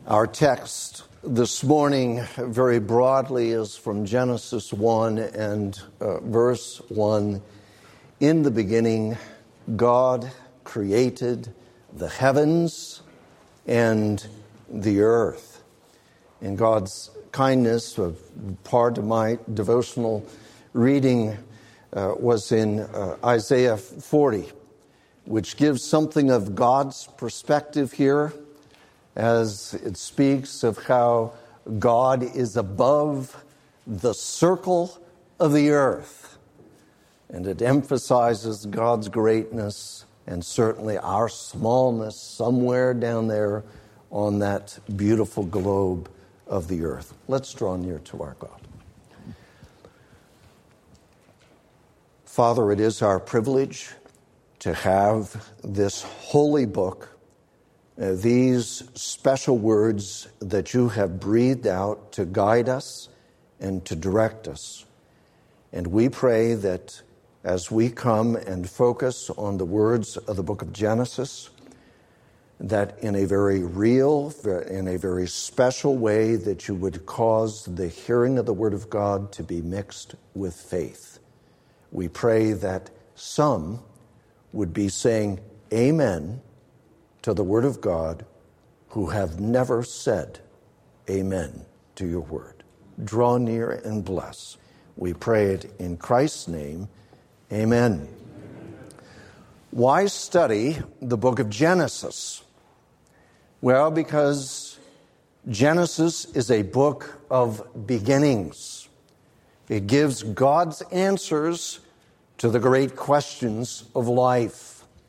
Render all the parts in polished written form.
Our text this morning, very broadly, is from Genesis 1 and verse 1. In the beginning, God created the heavens and the earth. In God's kindness, part of my devotional reading was in Isaiah 40, which gives something of God's perspective here, as it speaks of how God is above the circle of the earth. And it emphasizes God's greatness and certainly our smallness somewhere down there on that beautiful globe of the earth. Let's draw near to our God. Father, it is our privilege to have this holy book, these special words that you have breathed out to guide us and to direct us. And we pray that as we come and focus on the words of the book of Genesis, that in a very real, in a very special way, that you would cause the hearing of the word of God to be mixed with faith. We pray that some would be saying amen to the word of God who have never said amen to your word. Draw near and bless. We pray it in Christ's name. Amen. Why study the book of Genesis? Well, because Genesis is a book of beginnings. It gives God's answers to the great questions of life.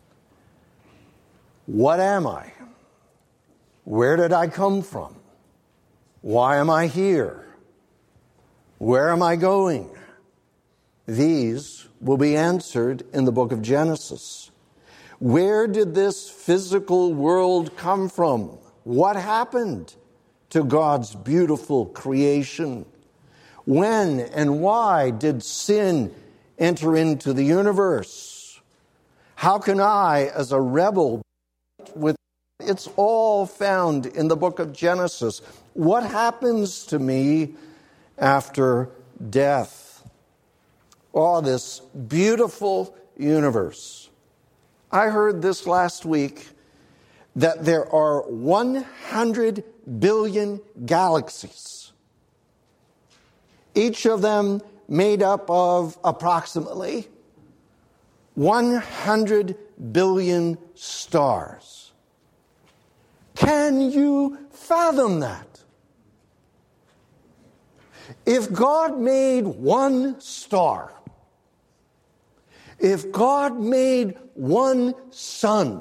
What am I? Where did I come from? Why am I here? Where am I going? These will be answered in the book of Genesis. Where did this physical world come from? What happened to God's beautiful creation? When and why did sin enter into the universe? How can I, as a rebel, it's all found in the book of Genesis. What happens to me after death? Oh, this beautiful universe. I heard this last week that there are 100 billion galaxies, each of them made up of approximately 100 billion stars. Can you fathom that? If God made one star, if God made one sun,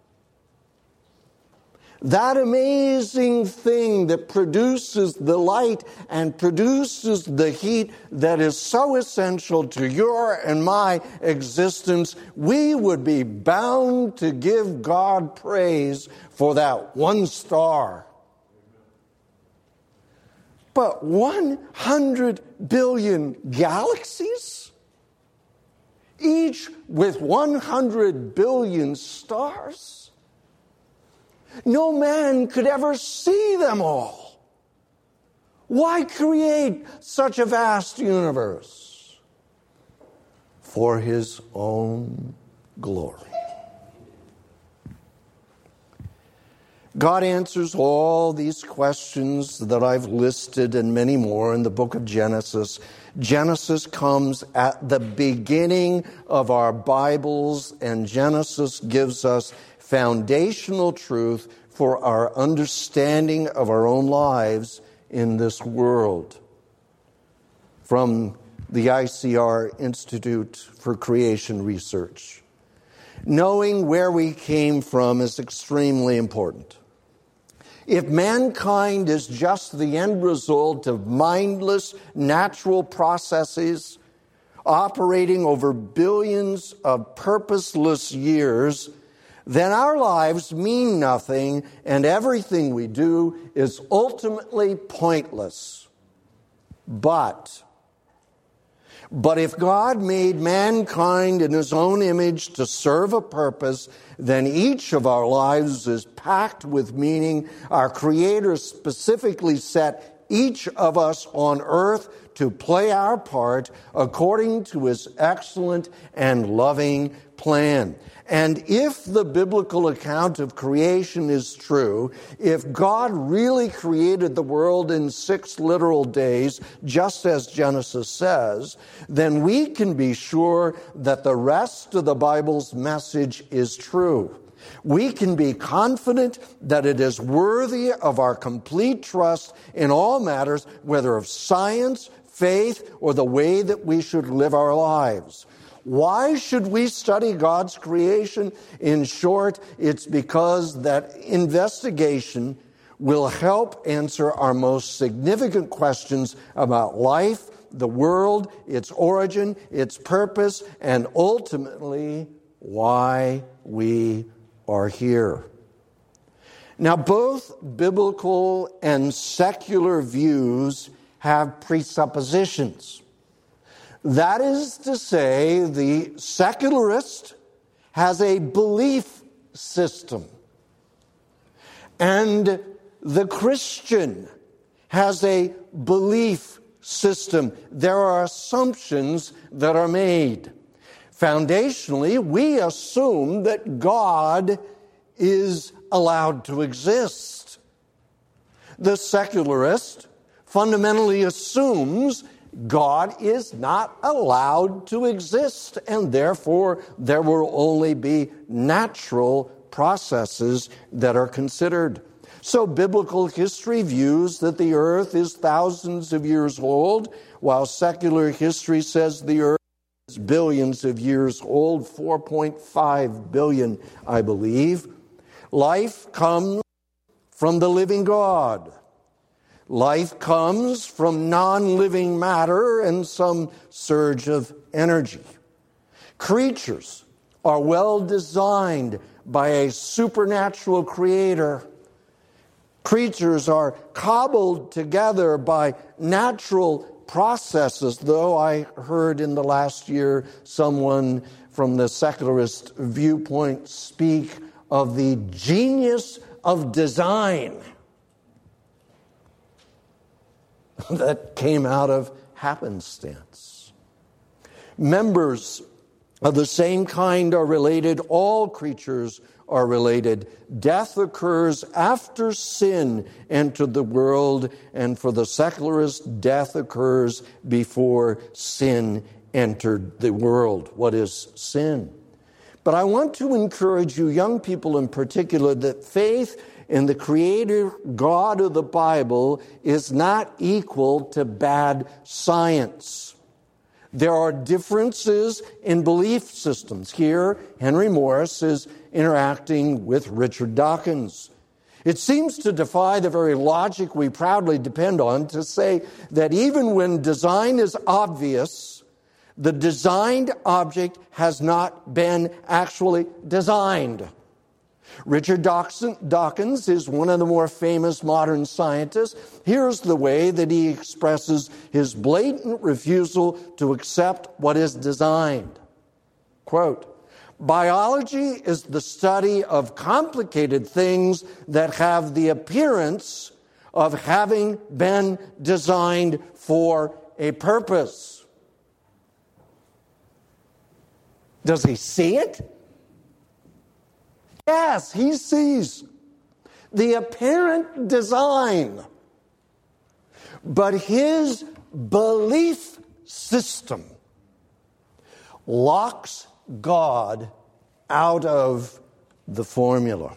that amazing thing that produces the light and produces the heat that is so essential to your and my existence, we would be bound to give God praise for that one star. But 100 billion galaxies, each with 100 billion stars? No man could ever see them all. Why create such a vast universe? For his own glory. God answers all these questions that I've listed and many more in the book of Genesis. Genesis comes at the beginning of our Bibles, and Genesis gives us foundational truth for our understanding of our own lives in this world. From the ICR Institute for Creation Research. Knowing where we came from is extremely important. If mankind is just the end result of mindless natural processes operating over billions of purposeless years, then our lives mean nothing and everything we do is ultimately pointless. But But if God made mankind in his own image to serve a purpose, then each of our lives is packed with meaning. Our Creator specifically set each of us on earth to play our part according to his excellent and loving plan. And if the biblical account of creation is true, if God really created the world in 6 literal days, just as Genesis says, then we can be sure that the rest of the Bible's message is true. We can be confident that it is worthy of our complete trust in all matters, whether of science, faith, or the way that we should live our lives. Why should we study God's creation? In short, it's because that investigation will help answer our most significant questions about life, the world, its origin, its purpose, and ultimately, why we are here. Now, both biblical and secular views have presuppositions. That is to say, the secularist has a belief system, and the Christian has a belief system. There are assumptions that are made. Foundationally, we assume that God is allowed to exist. The secularist fundamentally assumes God is not allowed to exist, and therefore there will only be natural processes that are considered. So biblical history views that the earth is thousands of years old, while secular history says the earth is billions of years old, 4.5 billion, I believe. Life comes from the living God. Life comes from non-living matter and some surge of energy. Creatures are well designed by a supernatural creator. Creatures are cobbled together by natural processes, though I heard in the last year someone from the secularist viewpoint speak of the genius of design that came out of happenstance. Members of the same kind are related. All creatures are related. Death occurs after sin entered the world, and for the secularist, death occurs before sin entered the world. What is sin? But I want to encourage you, young people in particular, that faith in the Creator God of the Bible is not equal to bad science. There are differences in belief systems. Here, Henry Morris is interacting with Richard Dawkins. It seems to defy the very logic we proudly depend on to say that even when design is obvious, the designed object has not been actually designed. Richard Dawkins is one of the more famous modern scientists. Here's the way that he expresses his blatant refusal to accept what is designed. Quote, "Biology is the study of complicated things that have the appearance of having been designed for a purpose." Does he see it? Yes, he sees the apparent design. But his belief system locks God out of the formula.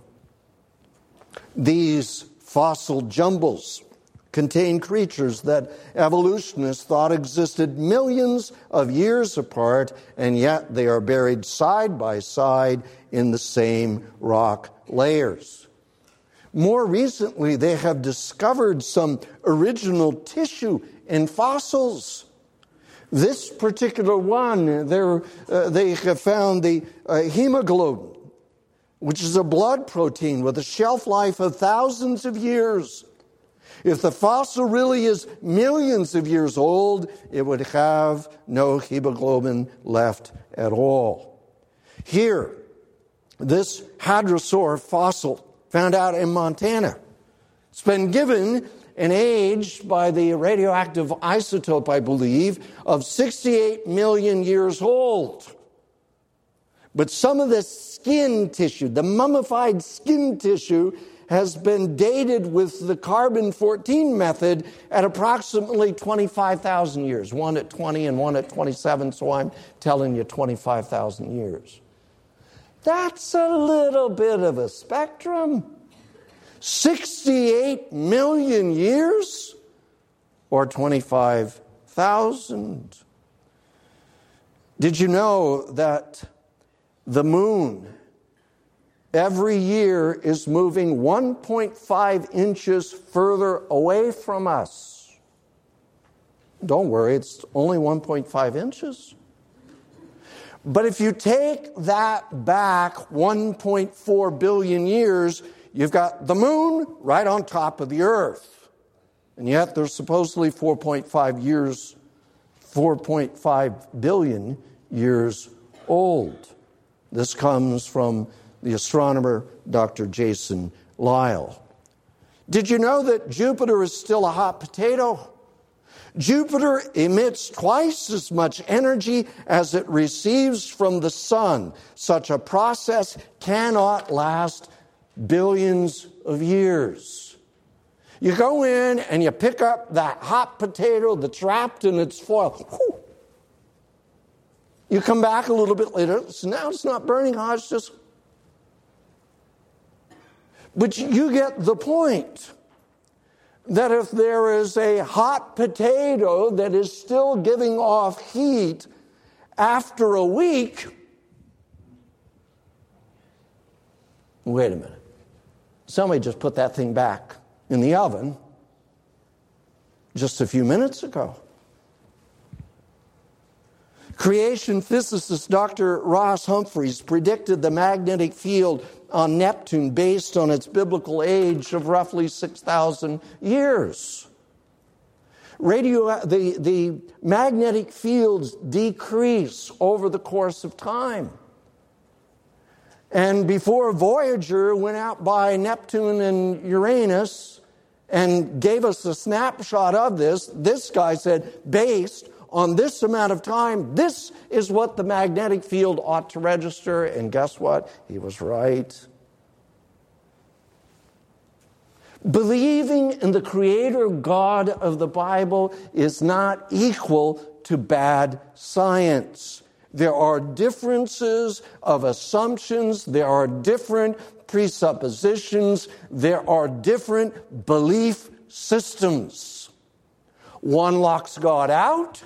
These fossil jumbles contain creatures that evolutionists thought existed millions of years apart, and yet they are buried side by side in the same rock layers. More recently, they have discovered some original tissue in fossils. This particular one, they have found the hemoglobin, which is a blood protein with a shelf life of thousands of years. If the fossil really is millions of years old, it would have no hemoglobin left at all. Here, this hadrosaur fossil found out in Montana. It's been given an age by the radioactive isotope, I believe, of 68 million years old. But some of the skin tissue, the mummified skin tissue, has been dated with the carbon-14 method at approximately 25,000 years. One at 20 and one at 27, so I'm telling you 25,000 years. That's a little bit of a spectrum. 68 million years or 25,000. Did you know that the moon every year is moving 1.5 inches further away from us? Don't worry, it's only 1.5 inches. But if you take that back 1.4 billion years, you've got the moon right on top of the earth. And yet there's supposedly 4.5 billion years old. This comes from the astronomer Dr. Jason Lisle. Did you know that Jupiter is still a hot potato? Jupiter emits twice as much energy as it receives from the sun. Such a process cannot last billions of years. You go in and you pick up that hot potato that's wrapped in its foil. Whew. You come back a little bit later, so now it's not burning hot, it's just... But you get the point that if there is a hot potato that is still giving off heat after a week, wait a minute. Somebody just put that thing back in the oven just a few minutes ago. Creation physicist Dr. Ross Humphreys predicted the magnetic field on Neptune based on its biblical age of roughly 6,000 years. The magnetic fields decrease over the course of time. And before Voyager went out by Neptune and Uranus and gave us a snapshot of this guy said, based on this amount of time, this is what the magnetic field ought to register. And guess what? He was right. Believing in the Creator God of the Bible is not equal to bad science. There are differences of assumptions. There are different presuppositions. There are different belief systems. One locks God out,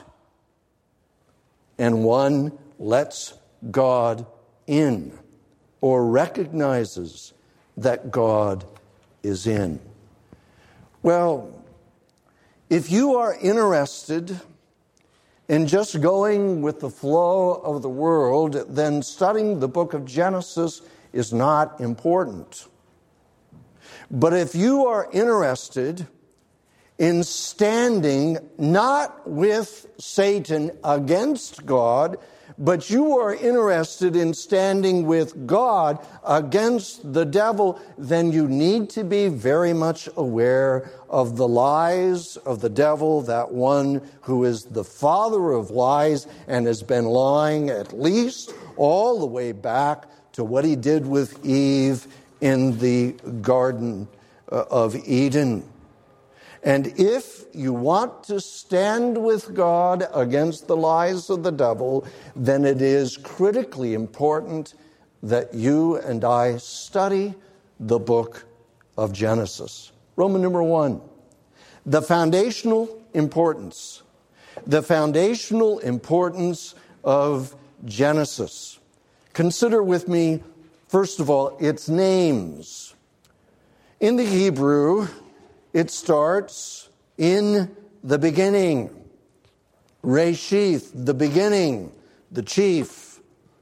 and one lets God in, or recognizes that God is in. Well, if you are interested in just going with the flow of the world, then studying the book of Genesis is not important. But if you are interested in standing not with Satan against God, but you are interested in standing with God against the devil, then you need to be very much aware of the lies of the devil, that one who is the father of lies and has been lying at least all the way back to what he did with Eve in the Garden of Eden. And if you want to stand with God against the lies of the devil, then it is critically important that you and I study the book of Genesis. Roman number 1, the foundational importance. The foundational importance of Genesis. Consider with me, first of all, its names. In the Hebrew, it starts in the beginning. Reshith, the beginning, the chief.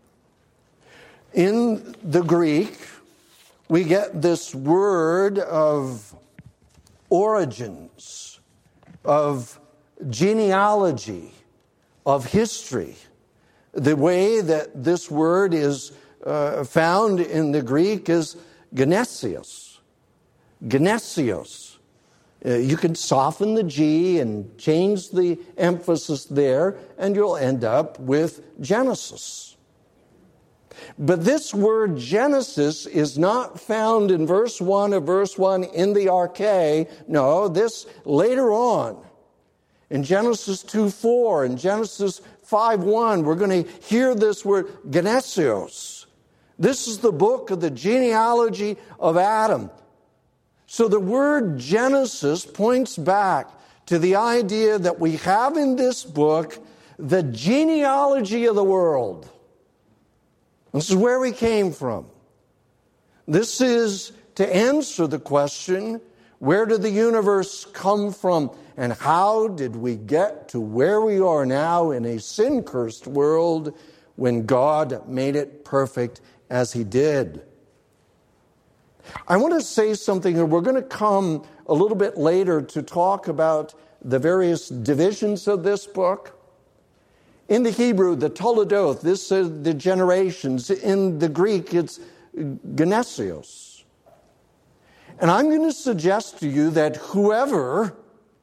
In the Greek, we get this word of origins, of genealogy, of history. The way that this word is found in the Greek is genesios. Genesios. You can soften the G and change the emphasis there, and you'll end up with Genesis. But this word Genesis is not found in verse 1 of verse 1 in the arche. No, this later on. In Genesis 2:4, in Genesis 5:1, we're going to hear this word genesios. This is the book of the genealogy of Adam. So the word Genesis points back to the idea that we have in this book the genealogy of the world. This is where we came from. This is to answer the question, where did the universe come from? And how did we get to where we are now in a sin-cursed world when God made it perfect as He did? I want to say something, and we're going to come a little bit later to talk about the various divisions of this book. In the Hebrew, the Toledoth, this is the generations. In the Greek, it's genesios. And I'm going to suggest to you that whoever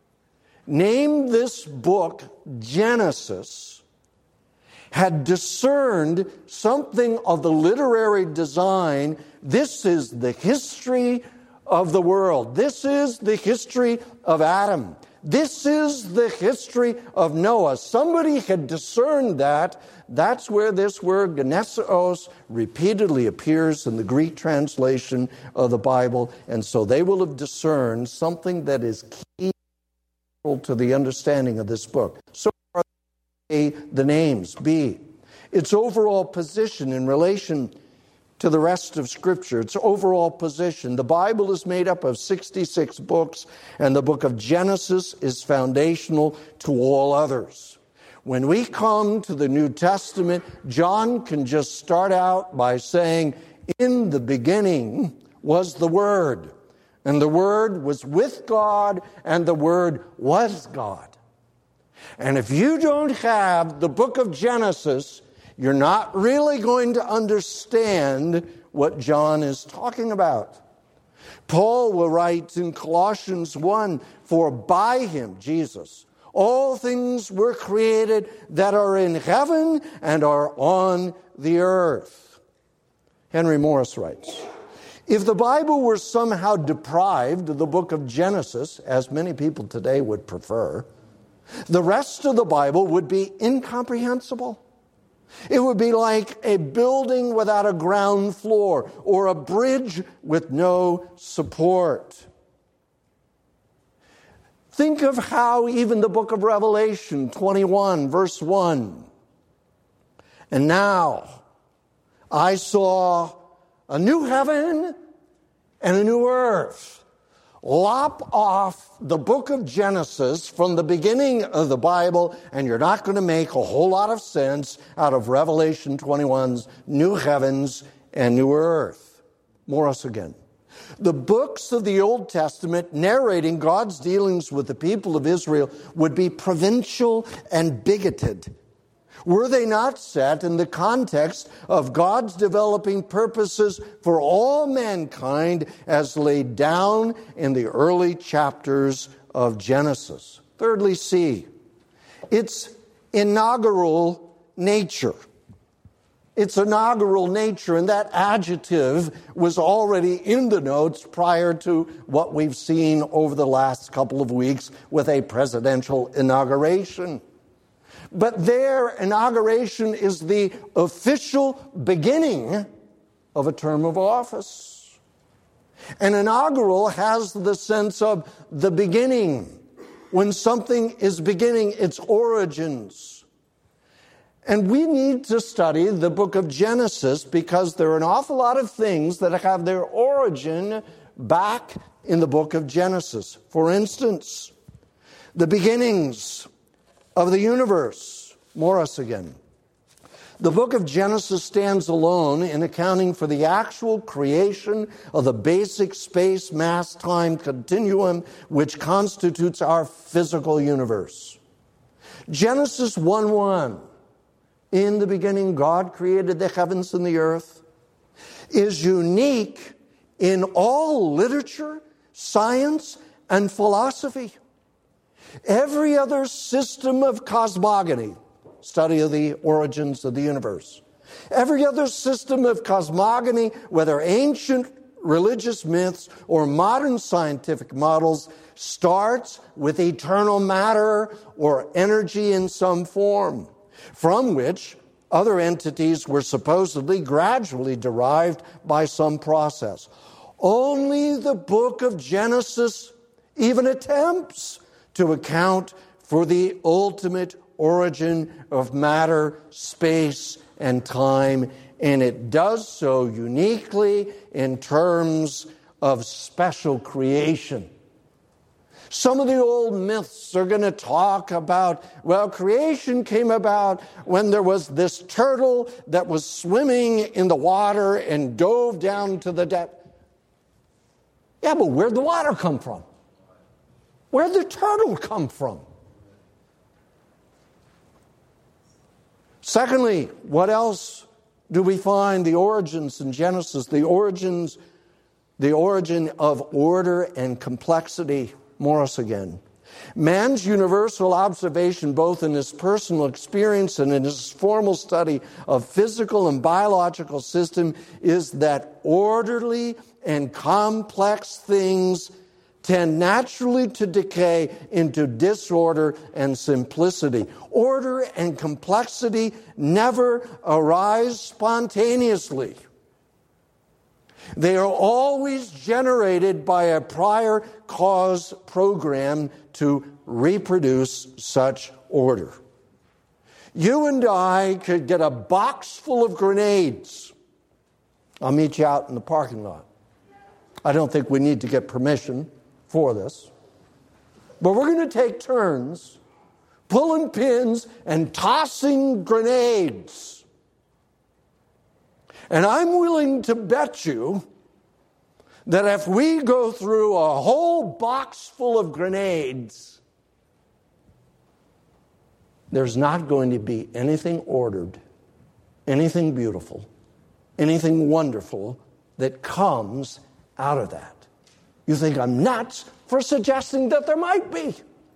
named this book Genesis had discerned something of the literary design. This is the history of the world. This is the history of Adam. This is the history of Noah. Somebody had discerned that. That's where this word genesios repeatedly appears in the Greek translation of the Bible. And so they will have discerned something that is key to the understanding of this book. So are the names. B, its overall position in relation to the rest of Scripture, its overall position. The Bible is made up of 66 books, and the book of Genesis is foundational to all others. When we come to the New Testament, John can just start out by saying, in the beginning was the Word, and the Word was with God, and the Word was God. And if you don't have the book of Genesis, you're not really going to understand what John is talking about. Paul will write in Colossians 1, for by Him, Jesus, all things were created that are in heaven and are on the earth. Henry Morris writes, if the Bible were somehow deprived of the book of Genesis, as many people today would prefer, the rest of the Bible would be incomprehensible. It would be like a building without a ground floor or a bridge with no support. Think of how even the book of Revelation 21, verse 1. And now I saw a new heaven and a new earth. Lop off the book of Genesis from the beginning of the Bible, and you're not going to make a whole lot of sense out of Revelation 21's new heavens and new earth. Morris again. The books of the Old Testament narrating God's dealings with the people of Israel would be provincial and bigoted. Were they not set in the context of God's developing purposes for all mankind as laid down in the early chapters of Genesis? Thirdly, C, its inaugural nature. Its inaugural nature, and that adjective was already in the notes prior to what we've seen over the last couple of weeks with a presidential inauguration. But their inauguration is the official beginning of a term of office. An inaugural has the sense of the beginning. When something is beginning, its origins. And we need to study the book of Genesis because there are an awful lot of things that have their origin back in the book of Genesis. For instance, the beginnings of the universe. Morris again. The book of Genesis stands alone in accounting for the actual creation of the basic space, mass, time continuum which constitutes our physical universe. Genesis 1:1, in the beginning God created the heavens and the earth, is unique in all literature, science, and philosophy. Every other system of cosmogony, study of the origins of the universe, every other system of cosmogony, whether ancient religious myths or modern scientific models, starts with eternal matter or energy in some form, from which other entities were supposedly gradually derived by some process. Only the book of Genesis even attempts to account for the ultimate origin of matter, space, and time, and it does so uniquely in terms of special creation. Some of the old myths are going to talk about, well, creation came about when there was this turtle that was swimming in the water and dove down to the depth. Yeah, but where'd the water come from? Where'd the turtle come from? Secondly, what else do we find? The origins in Genesis, the origin of order and complexity. Morris again. Man's universal observation, both in his personal experience and in his formal study of physical and biological system, is that orderly and complex things tend naturally to decay into disorder and simplicity. Order and complexity never arise spontaneously. They are always generated by a prior cause program to reproduce such order. You and I could get a box full of grenades. I'll meet you out in the parking lot. I don't think we need to get permission for this. But we're going to take turns pulling pins and tossing grenades. And I'm willing to bet you that if we go through a whole box full of grenades, there's not going to be anything ordered, anything beautiful, anything wonderful that comes out of that. You think I'm nuts for suggesting that there might be.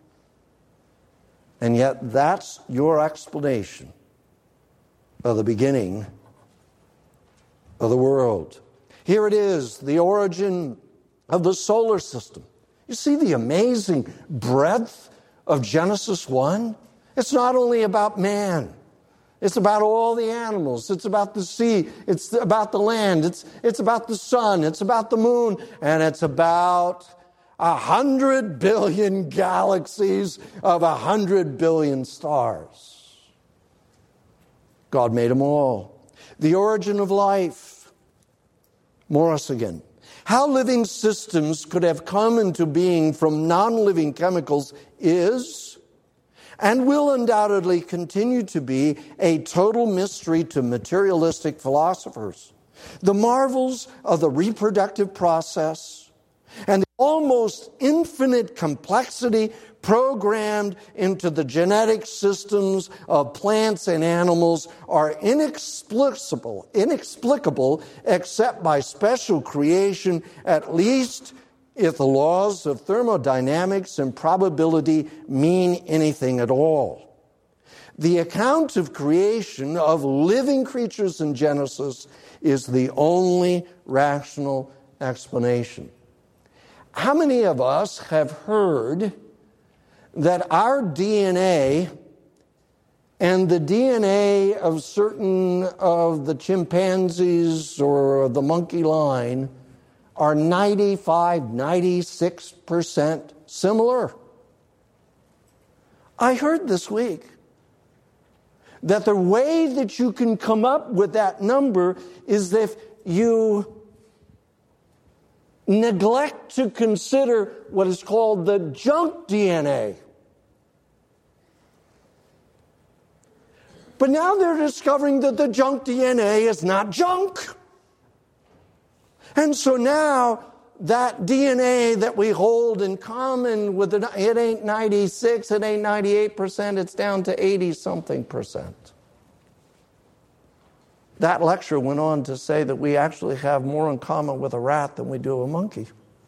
And yet that's your explanation of the beginning of the world. Here it is, the origin of the solar system. You see the amazing breadth of Genesis 1? It's not only about man. It's about all the animals. It's about the sea. It's about the land. It's about the sun. It's about the moon. And it's about 100 billion galaxies of 100 billion stars. God made them all. The origin of life. Morris again. How living systems could have come into being from non-living chemicals is, and will undoubtedly continue to be, a total mystery to materialistic philosophers. The marvels of the reproductive process and the almost infinite complexity programmed into the genetic systems of plants and animals are inexplicable except by special creation, at least if the laws of thermodynamics and probability mean anything at all. The account of creation of living creatures in Genesis is the only rational explanation. How many of us have heard that our DNA and the DNA of certain of the chimpanzees or the monkey line are 95, 96% similar? I heard this week that the way that you can come up with that number is if you neglect to consider what is called the junk DNA. But now they're discovering that the junk DNA is not junk. And so now that DNA that we hold in common with it ain't 96, it ain't 98%, it's down to 80-something%. That lecture went on to say that we actually have more in common with a rat than we do a monkey.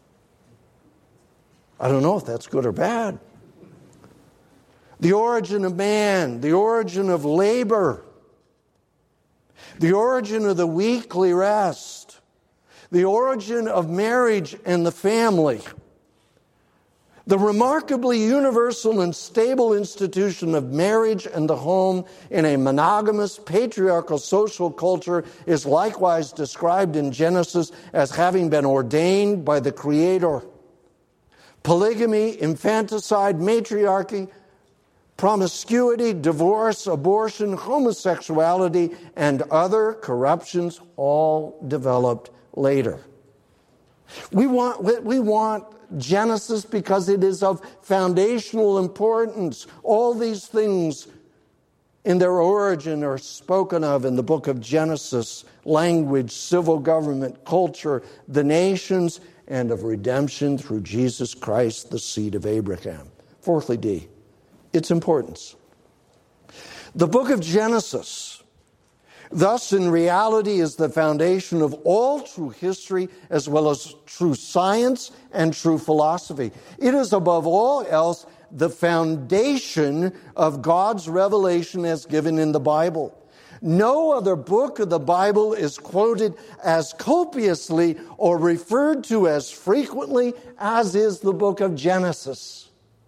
I don't know if that's good or bad. The origin of man, the origin of labor, the origin of the weekly rest, the origin of marriage and the family, the remarkably universal and stable institution of marriage and the home in a monogamous, patriarchal social culture is likewise described in Genesis as having been ordained by the Creator. Polygamy, infanticide, matriarchy, promiscuity, divorce, abortion, homosexuality, and other corruptions all developed later. We want Genesis because it is of foundational importance. All these things in their origin are spoken of in the book of Genesis: language, civil government, culture, the nations, and of redemption through Jesus Christ, the seed of Abraham. Fourthly, D, its importance. The book of Genesis, thus in reality, is the foundation of all true history as well as true science and true philosophy. It is above all else the foundation of God's revelation as given in the Bible. No other book of the Bible is quoted as copiously or referred to as frequently as is the book of Genesis.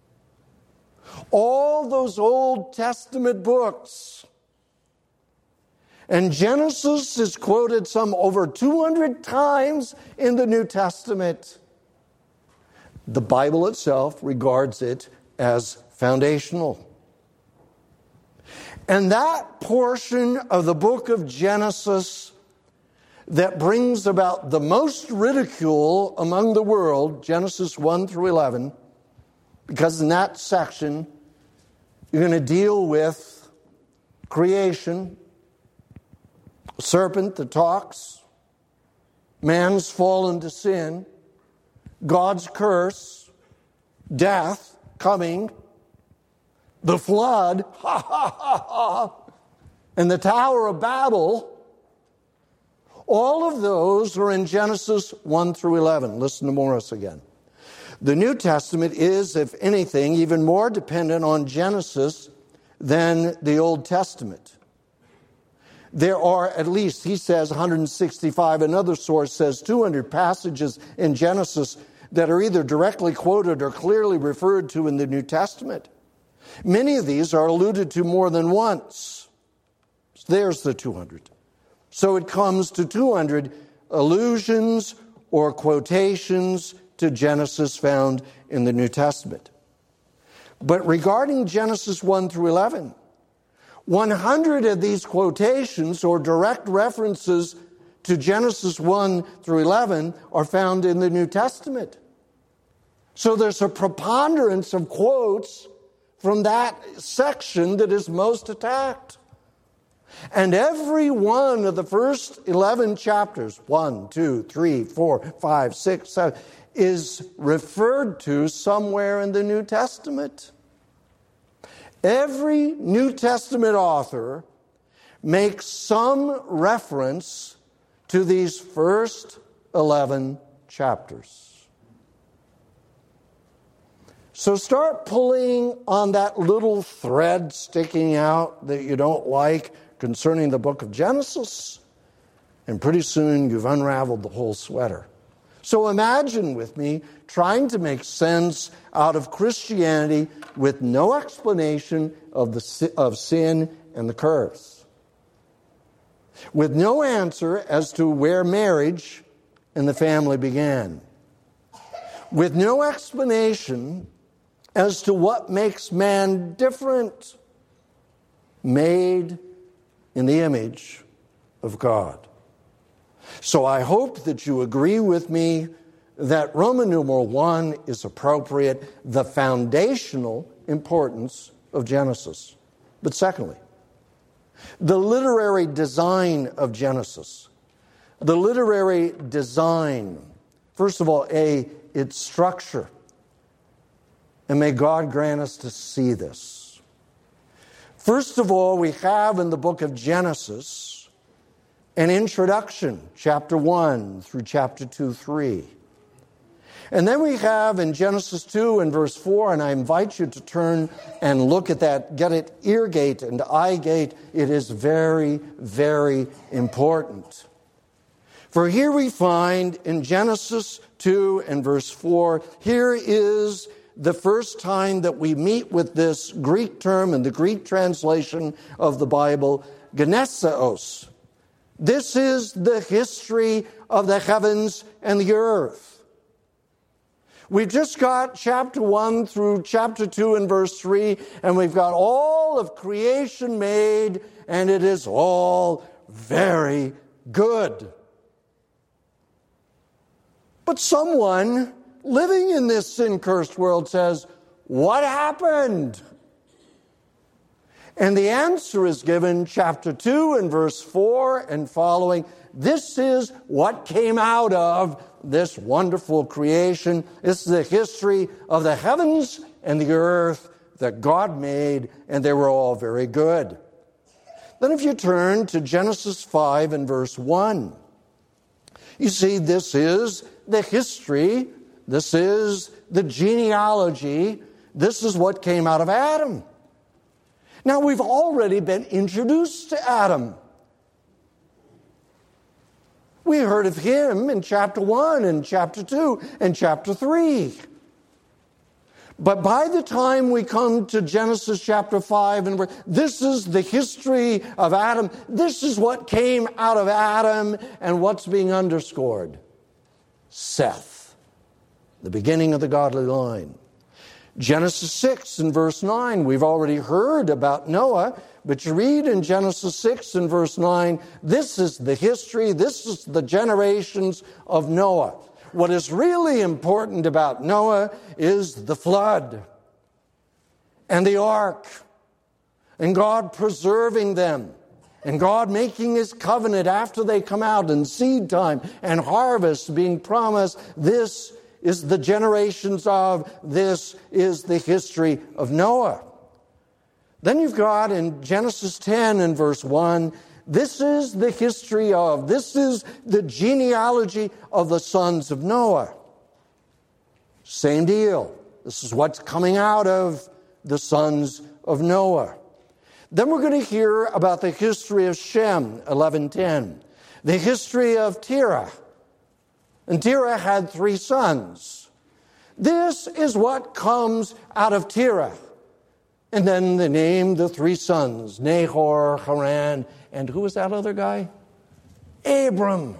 All those Old Testament books, and Genesis is quoted some over 200 times in the New Testament. The Bible itself regards it as foundational. And that portion of the book of Genesis that brings about the most ridicule among the world, Genesis 1 through 11, because in that section you're going to deal with creation, a serpent that talks, man's fall into sin, God's curse, death coming, the flood, and the Tower of Babel. All of those are in Genesis 1 through 11. Listen to Morris again. The New Testament is, if anything, even more dependent on Genesis than the Old Testament. There are at least, he says, 165. Another source says 200 passages in Genesis that are either directly quoted or clearly referred to in the New Testament. Many of these are alluded to more than once. There's the 200. So it comes to 200 allusions or quotations to Genesis found in the New Testament. But regarding Genesis 1 through 11, 100 of these quotations or direct references to Genesis 1 through 11 are found in the New Testament. So there's a preponderance of quotes from that section that is most attacked. And every one of the first 11 chapters, 1, 2, 3, 4, 5, 6, 7, is referred to somewhere in the New Testament. Every New Testament author makes some reference to these first 11 chapters. So start pulling on that little thread sticking out that you don't like concerning the book of Genesis, and pretty soon you've unraveled the whole sweater. So imagine with me trying to make sense out of Christianity with no explanation of sin and the curse, with no answer as to where marriage and the family began, with no explanation as to what makes man different, made in the image of God. So I hope that you agree with me that Roman numeral 1 is appropriate, the foundational importance of Genesis. But secondly, The literary design of Genesis. The literary design. First of all, its structure. And may God grant us to see this. First of all, we have in the book of Genesis an introduction, chapter 1 through chapter 2, 3. And then we have in Genesis 2 and verse 4, and I invite you to turn and look at that, get it ear gate and eye gate. It is very, very important. For here we find in Genesis 2 and verse 4, here is the first time that we meet with this Greek term in the Greek translation of the Bible, geneseos. This is the history of the heavens and the earth. We've just got chapter 1 through chapter 2 and verse 3, and we've got all of creation made, and it is all very good. But someone living in this sin-cursed world says, what happened? And the answer is given chapter 2 and verse 4 and following. This is what came out of this wonderful creation. This is the history of the heavens and the earth that God made, and they were all very good. Then if you turn to Genesis 5 and verse 1, you see this is the history, this is the genealogy, this is what came out of Adam. Now we've already been introduced to Adam. We heard of him in chapter 1 and chapter 2 and chapter 3. But by the time we come to Genesis chapter 5, and this is the history of Adam, this is what came out of Adam, and what's being underscored? Seth, the beginning of the godly line. Genesis 6 and verse 9, we've already heard about Noah, but you read in Genesis 6 and verse 9, this is the history, this is the generations of Noah. What is really important about Noah is the flood and the ark and God preserving them and God making his covenant after they come out and seed time and harvest being promised. This is the generations of, this is the history of Noah. Then you've got in Genesis 10 and verse 1, this is the history of, this is the genealogy of the sons of Noah. Same deal. This is what's coming out of the sons of Noah. Then we're going to hear about the history of Shem, 11:10. The history of Terah. And Terah had 3 sons. This is what comes out of Terah. And then they named the 3 sons, Nahor, Haran, and who was that other guy? Abram.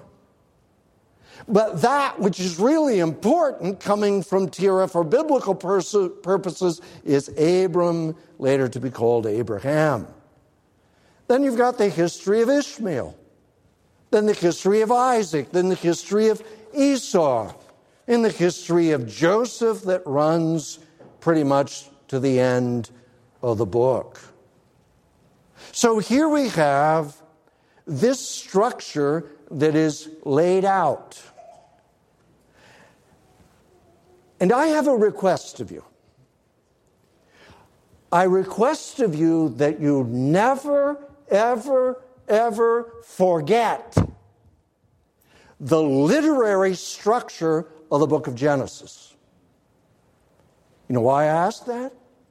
But that which is really important coming from Terah for biblical purposes is Abram, later to be called Abraham. Then you've got the history of Ishmael. Then the history of Isaac. Then the history of Esau. And the history of Joseph that runs pretty much to the end of the book. So here we have this structure that is laid out. And I have a request of you. I request of you that you never, ever, ever forget the literary structure of the book of Genesis. You know why I ask that?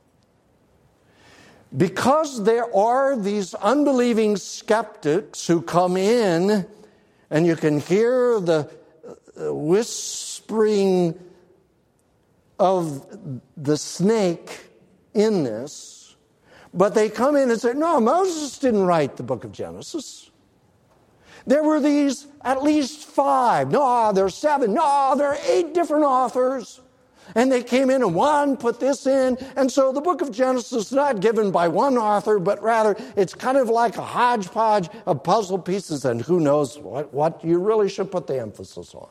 Because there are these unbelieving skeptics who come in, and you can hear the whispering of the snake in this, but they come in and say, no, Moses didn't write the book of Genesis. There were these at least 5. No, there are 7. No, there are 8 different authors. And they came in and one put this in. And so the book of Genesis is not given by one author, but rather it's kind of like a hodgepodge of puzzle pieces. And who knows what you really should put the emphasis on.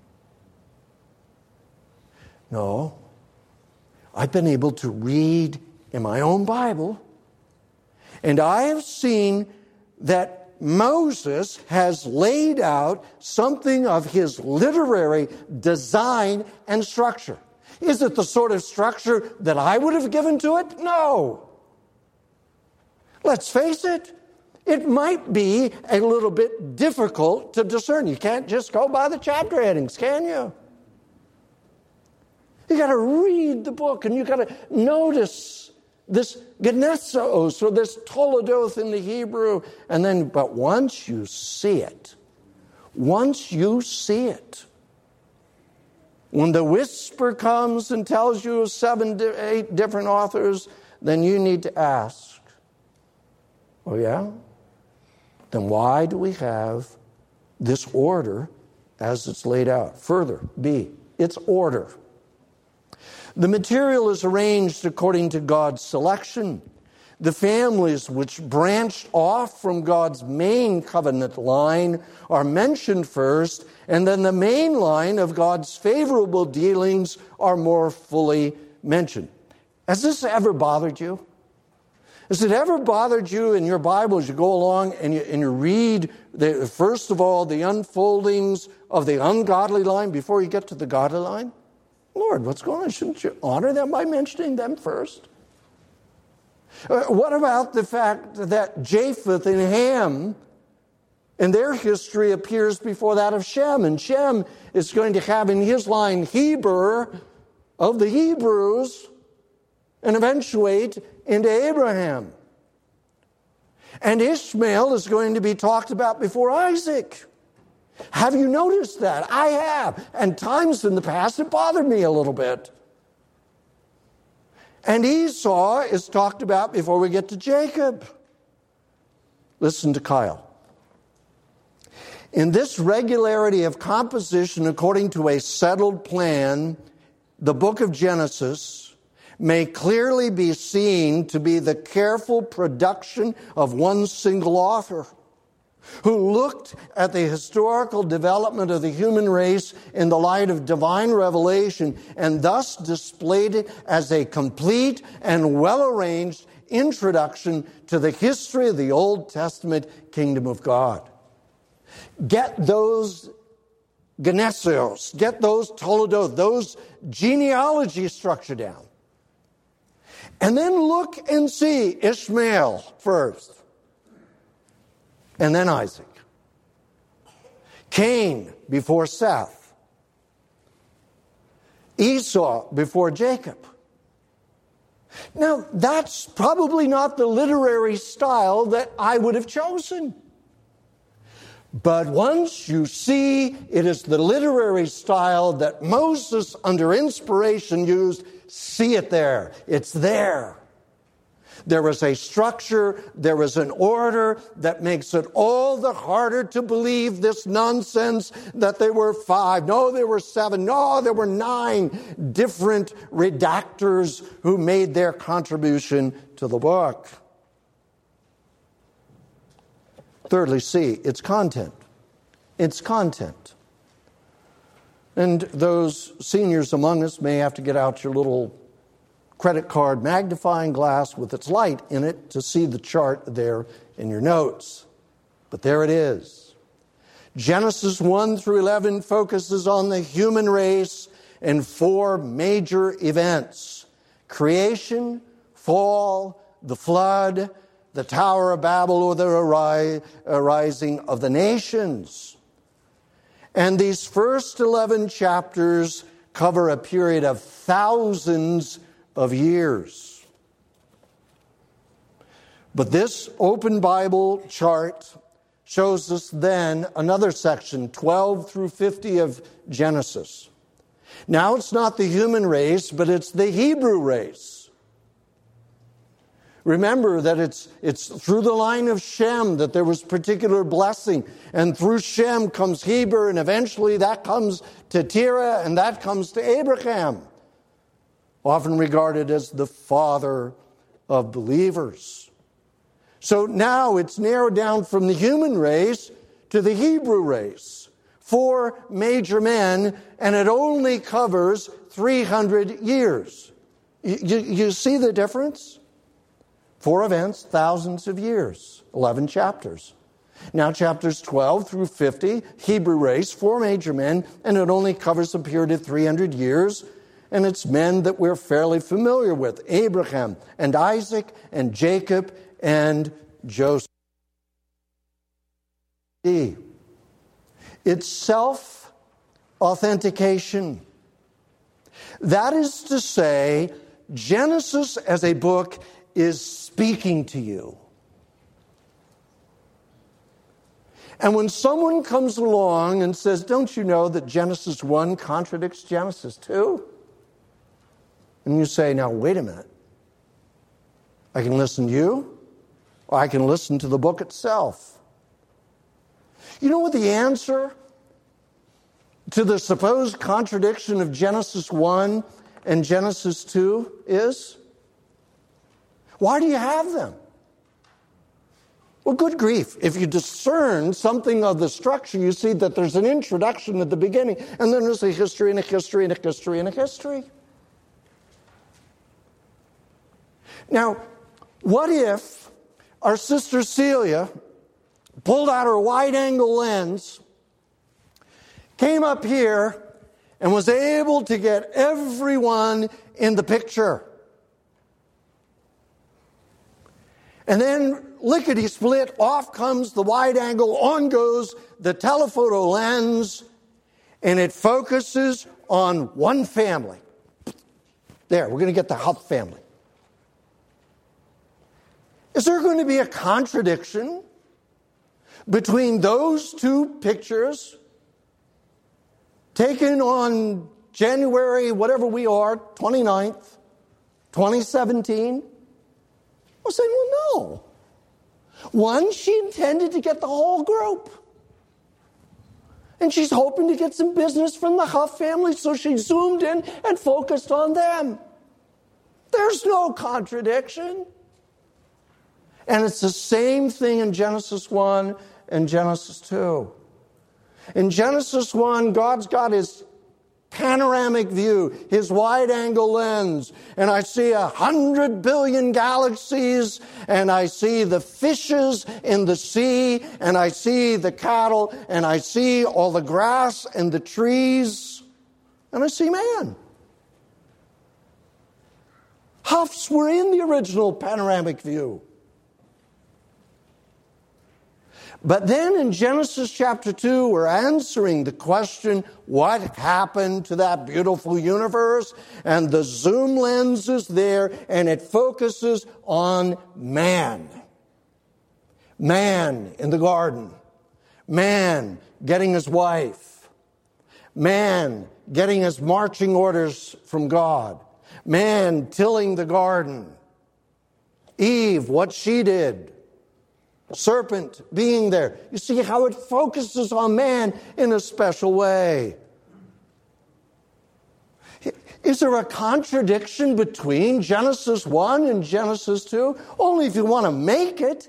No. I've been able to read in my own Bible, and I have seen that Moses has laid out something of his literary design and structure. Is it the sort of structure that I would have given to it? No. Let's face it, it might be a little bit difficult to discern. You can't just go by the chapter headings, can you? You got to read the book, and you got to notice this genesos, or this toledoth in the Hebrew, but once you see it, when the whisper comes and tells you of 7 to 8 different authors, then you need to ask, oh yeah? Then why do we have this order as it's laid out? Further, B, it's order. The material is arranged according to God's selection. The families which branched off from God's main covenant line are mentioned first, and then the main line of God's favorable dealings are more fully mentioned. Has this ever bothered you? Has it ever bothered you in your Bible as you go along and you read, first of all, the unfoldings of the ungodly line before you get to the godly line? Lord, what's going on? Shouldn't you honor them by mentioning them first? What about the fact that Japheth and Ham and their history appears before that of Shem? And Shem is going to have in his line Heber of the Hebrews and eventuate into Abraham. And Ishmael is going to be talked about before Isaac. Have you noticed that? I have. And times in the past it bothered me a little bit. And Esau is talked about before we get to Jacob. Listen to Kyle. In this regularity of composition according to a settled plan, the book of Genesis may clearly be seen to be the careful production of one single author, who looked at the historical development of the human race in the light of divine revelation and thus displayed it as a complete and well-arranged introduction to the history of the Old Testament kingdom of God. Get those genesios, get those toledoth, those genealogy structure down. And then look and see Ishmael first. And then Isaac. Cain before Seth. Esau before Jacob. Now, that's probably not the literary style that I would have chosen. But once you see it is the literary style that Moses, under inspiration, used, see it there. It's there. There is a structure, there is an order that makes it all the harder to believe this nonsense that there were 5, no, there were 7, no, there were 9 different redactors who made their contribution to the book. Thirdly, C, its content. Its content. And those seniors among us may have to get out your little credit card magnifying glass with its light in it to see the chart there in your notes. But there it is. Genesis 1 through 11 focuses on the human race in 4 major events: creation, fall, the flood, the Tower of Babel, or the arising of the nations. And these first 11 chapters cover a period of thousands of years. But this open Bible chart shows us then another section, 12 through 50 of Genesis. Now it's not the human race, but it's the Hebrew race. Remember that it's through the line of Shem that there was particular blessing. And through Shem comes Heber, and eventually that comes to Terah, and that comes to Abraham, often regarded as the father of believers. So now it's narrowed down from the human race to the Hebrew race. 4 major men, and it only covers 300 years. You see the difference? 4 events, thousands of years, 11 chapters. Now chapters 12 through 50, Hebrew race, 4 major men, and it only covers a period of 300 years. And it's men that we're fairly familiar with, Abraham and Isaac and Jacob and Joseph. It's self-authentication. That is to say, Genesis as a book is speaking to you. And when someone comes along and says, don't you know that Genesis 1 contradicts Genesis 2? And you say, now wait a minute. I can listen to you, or I can listen to the book itself. You know what the answer to the supposed contradiction of Genesis 1 and Genesis 2 is? Why do you have them? Well, good grief. If you discern something of the structure, you see that there's an introduction at the beginning, and then there's a history and a history and a history and a history. Now, what if our sister Celia pulled out her wide-angle lens, came up here, and was able to get everyone in the picture? And then, lickety-split, off comes the wide angle, on goes the telephoto lens, and it focuses on one family. There, we're going to get the Huff family. Is there going to be a contradiction between those two pictures taken on January, whatever we are, 29th, 2017? We'll say, well, no. One, she intended to get the whole group. And she's hoping to get some business from the Huff family, so she zoomed in and focused on them. There's no contradiction. And it's the same thing in Genesis 1 and Genesis 2. In Genesis 1, God's got his panoramic view, his wide-angle lens, and I see 100 billion galaxies, and I see the fishes in the sea, and I see the cattle, and I see all the grass and the trees, and I see man. Huffs were in the original panoramic view. But then in Genesis chapter 2, we're answering the question, what happened to that beautiful universe? And the zoom lens is there, and it focuses on man. Man in the garden. Man getting his wife. Man getting his marching orders from God. Man tilling the garden. Eve, what she did. Serpent being there. You see how it focuses on man in a special way. Is there a contradiction between Genesis 1 and Genesis 2? Only if you want to make it.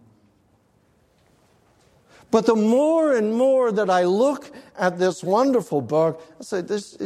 But the more and more that I look at this wonderful book, I say, there's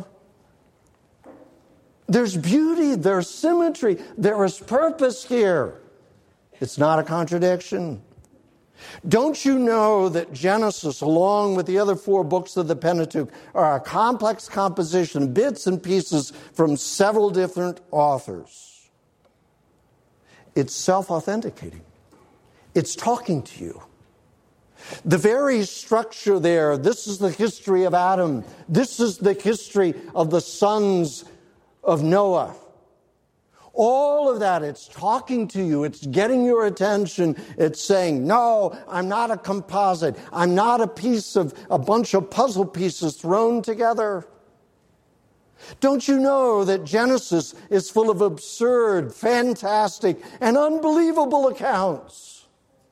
beauty, there's symmetry, there is purpose here. It's not a contradiction. Don't you know that Genesis, along with the other 4 books of the Pentateuch, are a complex composition, bits and pieces from several different authors? It's self-authenticating. It's talking to you. The very structure there, this is the history of Adam. This is the history of the sons of Noah. All of that, it's talking to you. It's getting your attention. It's saying, no, I'm not a composite. I'm not a bunch of puzzle pieces thrown together. Don't you know that Genesis is full of absurd, fantastic, and unbelievable accounts?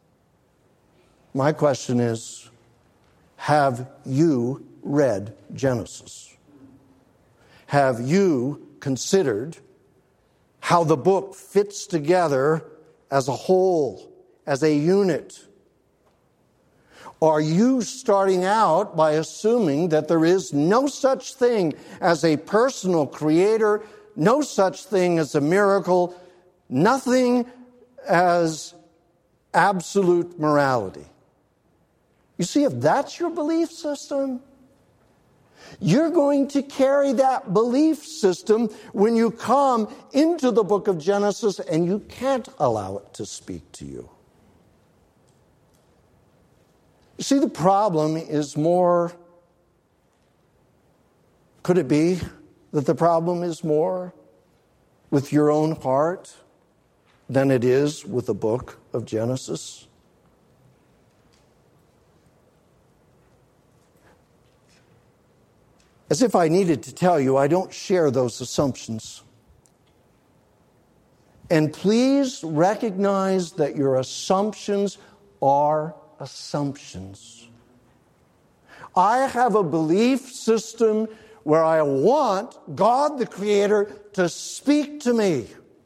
My question is, have you read Genesis? Have you considered how the book fits together as a whole, as a unit? Are you starting out by assuming that there is no such thing as a personal creator, no such thing as a miracle, nothing as absolute morality. You see, if that's your belief system, you're going to carry that belief system when you come into the book of Genesis, and you can't allow it to speak to you. You see, the problem is more, could it be that the problem is more with your own heart than it is with the book of Genesis? As if I needed to tell you, I don't share those assumptions. And please recognize that your assumptions are assumptions. I have a belief system where I want God the Creator to speak to me.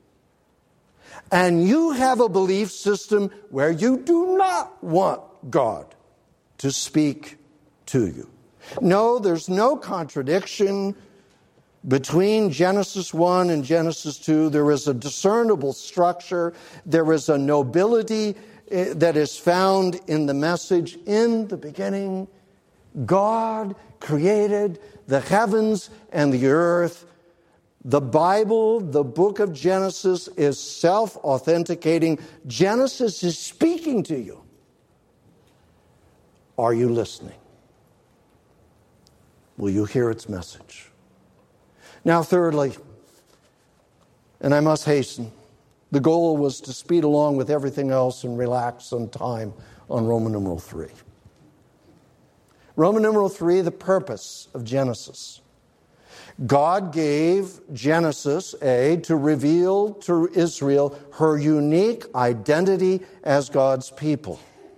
And you have a belief system where you do not want God to speak to you. No, there's no contradiction between Genesis 1 and Genesis 2. There is a discernible structure. There is a nobility that is found in the message. In the beginning, God created the heavens and the earth. The Bible, the book of Genesis, is self-authenticating. Genesis is speaking to you. Are you listening? Will you hear its message? Now, thirdly, and I must hasten, the goal was to speed along with everything else and relax some time on Roman numeral 3. Roman numeral 3, the purpose of Genesis. God gave Genesis, to reveal to Israel her unique identity as God's people.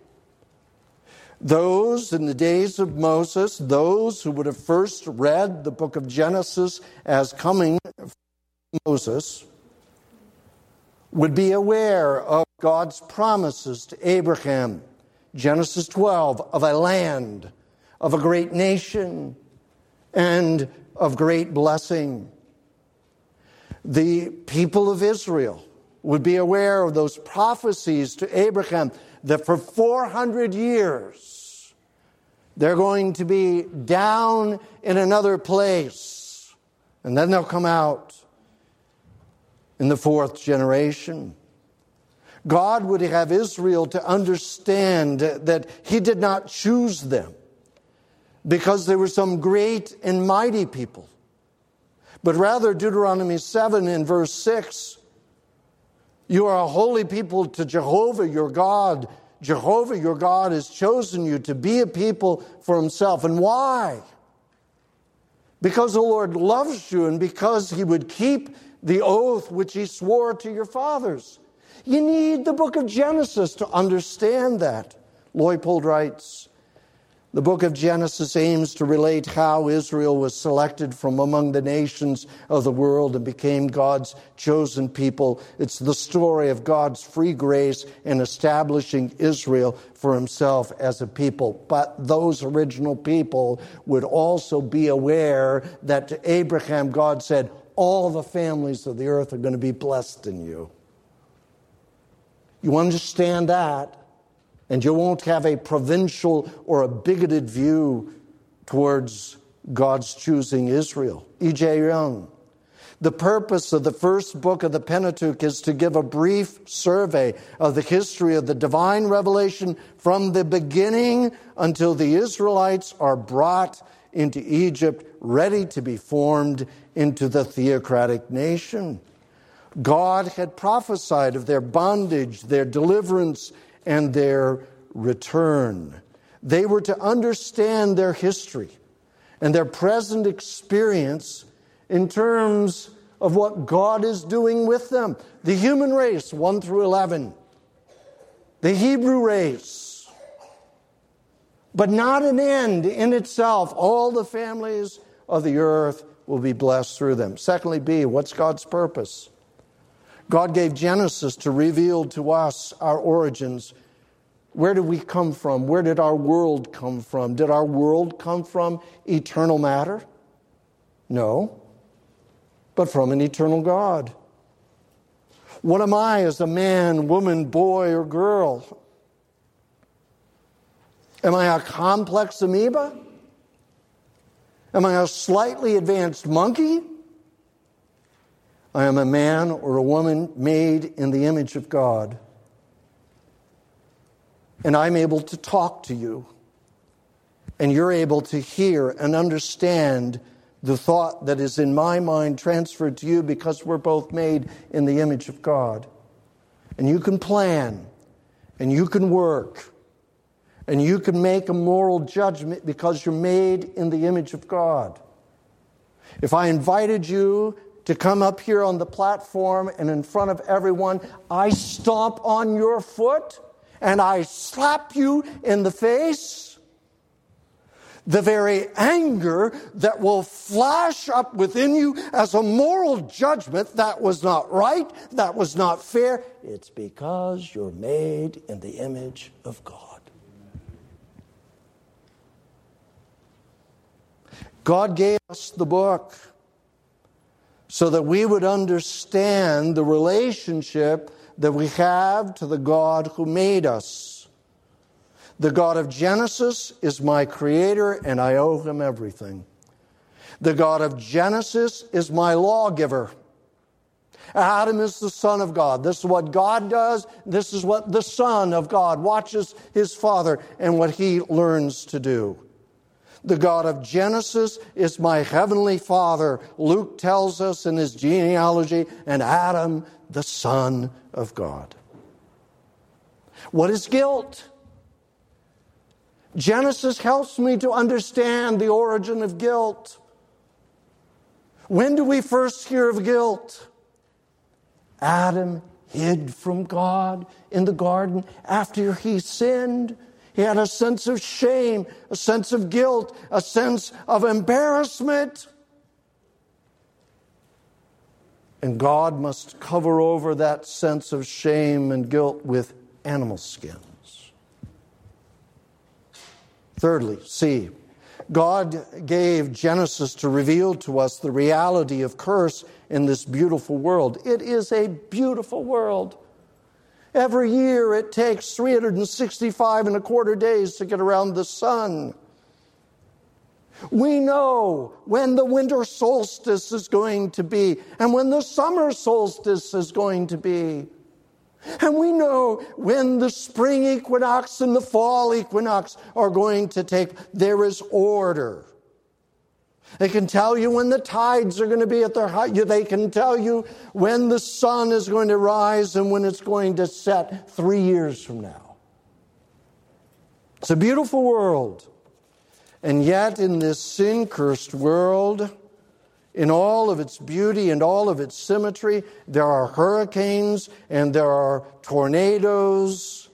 Those in the days of Moses, those who would have first read the book of Genesis as coming from Moses, would be aware of God's promises to Abraham, Genesis 12, of a land, of a great nation, and of great blessing. The people of Israel would be aware of those prophecies to Abraham that for 400 years they're going to be down in another place, and then they'll come out in the fourth generation. God would have Israel to understand that He did not choose them because they were some great and mighty people, but rather Deuteronomy 7 in verse 6, you are a holy people to Jehovah your God. Jehovah your God has chosen you to be a people for Himself. And why? Because the Lord loves you and because He would keep the oath which He swore to your fathers. You need the book of Genesis to understand that. Leupold writes, the book of Genesis aims to relate how Israel was selected from among the nations of the world and became God's chosen people. It's the story of God's free grace in establishing Israel for Himself as a people. But those original people would also be aware that to Abraham, God said, all the families of the earth are going to be blessed in you. You understand that, and you won't have a provincial or a bigoted view towards God's choosing Israel. E.J. Young. The purpose of the first book of the Pentateuch is to give a brief survey of the history of the divine revelation from the beginning until the Israelites are brought into Egypt, ready to be formed into the theocratic nation. God had prophesied of their bondage, their deliverance, and their return. They were to understand their history and their present experience in terms of what God is doing with them. The human race, 1 through 11. The Hebrew race. But not an end in itself. All the families of the earth will be blessed through them. Secondly, B, what's God's purpose? God gave Genesis to reveal to us our origins. Where did we come from? Where did our world come from? Did our world come from eternal matter? No, but from an eternal God. What am I as a man, woman, boy, or girl? Am I a complex amoeba? Am I a slightly advanced monkey? I am a man or a woman made in the image of God. And I'm able to talk to you. And you're able to hear and understand the thought that is in my mind transferred to you because we're both made in the image of God. And you can plan. And you can work. And you can make a moral judgment because you're made in the image of God. If I invited you to come up here on the platform and in front of everyone, I stomp on your foot and I slap you in the face, the very anger that will flash up within you as a moral judgment that was not right, that was not fair, it's because you're made in the image of God. God gave us the book so that we would understand the relationship that we have to the God who made us. The God of Genesis is my creator, and I owe him everything. The God of Genesis is my lawgiver. Adam is the Son of God. This is what God does. This is what the Son of God watches his Father and what he learns to do. The God of Genesis is my heavenly Father, Luke tells us in his genealogy, and Adam, the Son of God. What is guilt? Genesis helps me to understand the origin of guilt. When do we first hear of guilt? Adam hid from God in the garden after he sinned. He had a sense of shame, a sense of guilt, a sense of embarrassment. And God must cover over that sense of shame and guilt with animal skins. Thirdly, C, God gave Genesis to reveal to us the reality of curse in this beautiful world. It is a beautiful world. Every year it takes 365 and a quarter days to get around the sun. We know when the winter solstice is going to be and when the summer solstice is going to be. And we know when the spring equinox and the fall equinox are going to take. There is order. They can tell you when the tides are going to be at their height. They can tell you when the sun is going to rise and when it's going to set 3 years from now. It's a beautiful world. And yet in this sin-cursed world, in all of its beauty and all of its symmetry, there are hurricanes and there are tornadoes.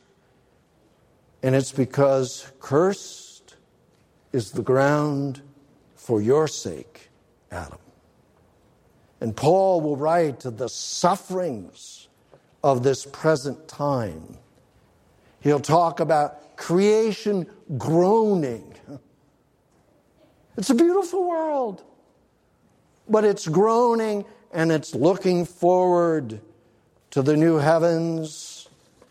And it's because cursed is the ground for your sake, Adam. And Paul will write of the sufferings of this present time. He'll talk about creation groaning. It's a beautiful world, but it's groaning and it's looking forward to the new heavens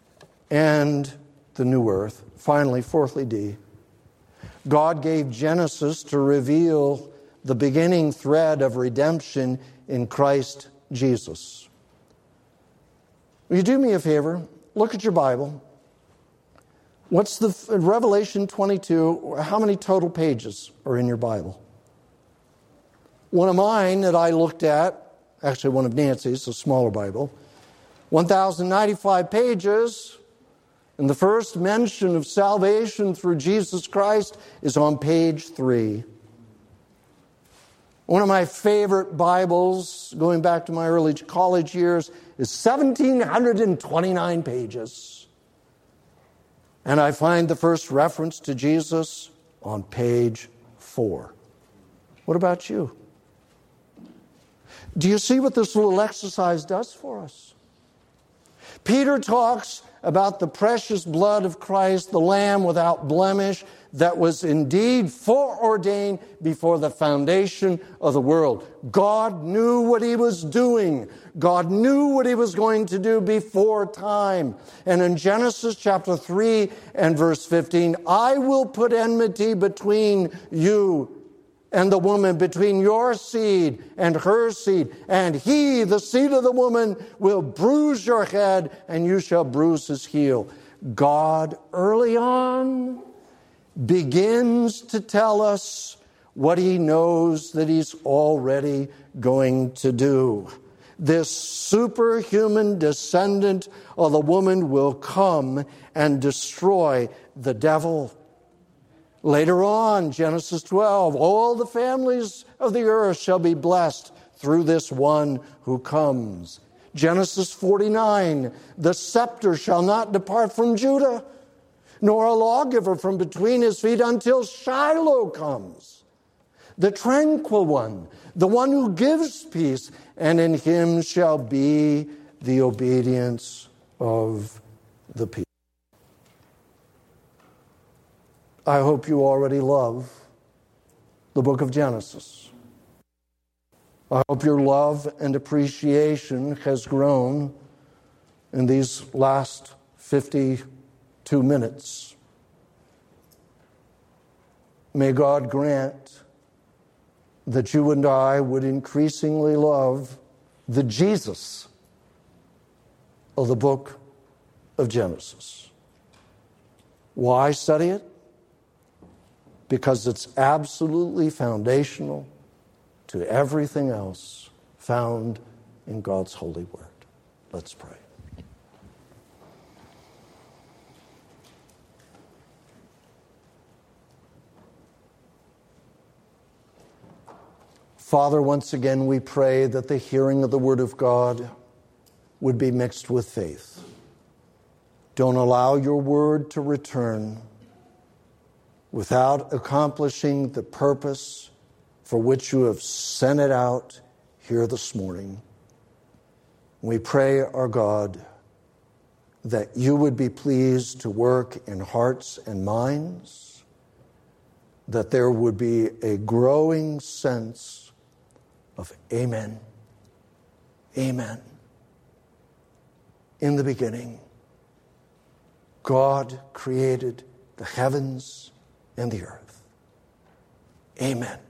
and the new earth. Finally, fourthly, D, God gave Genesis to reveal the beginning thread of redemption in Christ Jesus. Will you do me a favor? Look at your Bible. What's the Revelation 22? How many total pages are in your Bible? One of mine that I looked at, actually one of Nancy's, a smaller Bible, 1,095 pages. And the first mention of salvation through Jesus Christ is on page 3. One of my favorite Bibles, going back to my early college years, is 1,729 pages. And I find the first reference to Jesus on page 4. What about you? Do you see what this little exercise does for us? Peter talks about the precious blood of Christ, the Lamb without blemish, that was indeed foreordained before the foundation of the world. God knew what he was doing. God knew what he was going to do before time. And in Genesis chapter 3 and verse 15, I will put enmity between you and the woman, between your seed and her seed. And he, the seed of the woman, will bruise your head, and you shall bruise his heel. God, early on, begins to tell us what he knows that he's already going to do. This superhuman descendant of the woman will come and destroy the devil. Later on, Genesis 12, all the families of the earth shall be blessed through this one who comes. Genesis 49, the scepter shall not depart from Judah, nor a lawgiver from between his feet until Shiloh comes. The tranquil one, the one who gives peace, and in him shall be the obedience of the people. I hope you already love the book of Genesis. I hope your love and appreciation has grown in these last 52 minutes. May God grant that you and I would increasingly love the Jesus of the book of Genesis. Why study it? Because it's absolutely foundational to everything else found in God's holy word. Let's pray. Father, once again we pray that the hearing of the word of God would be mixed with faith. Don't allow your word to return without accomplishing the purpose for which you have sent it out here this morning. We pray, our God, that you would be pleased to work in hearts and minds, that there would be a growing sense of amen, amen. In the beginning, God created the heavens and the earth. Amen.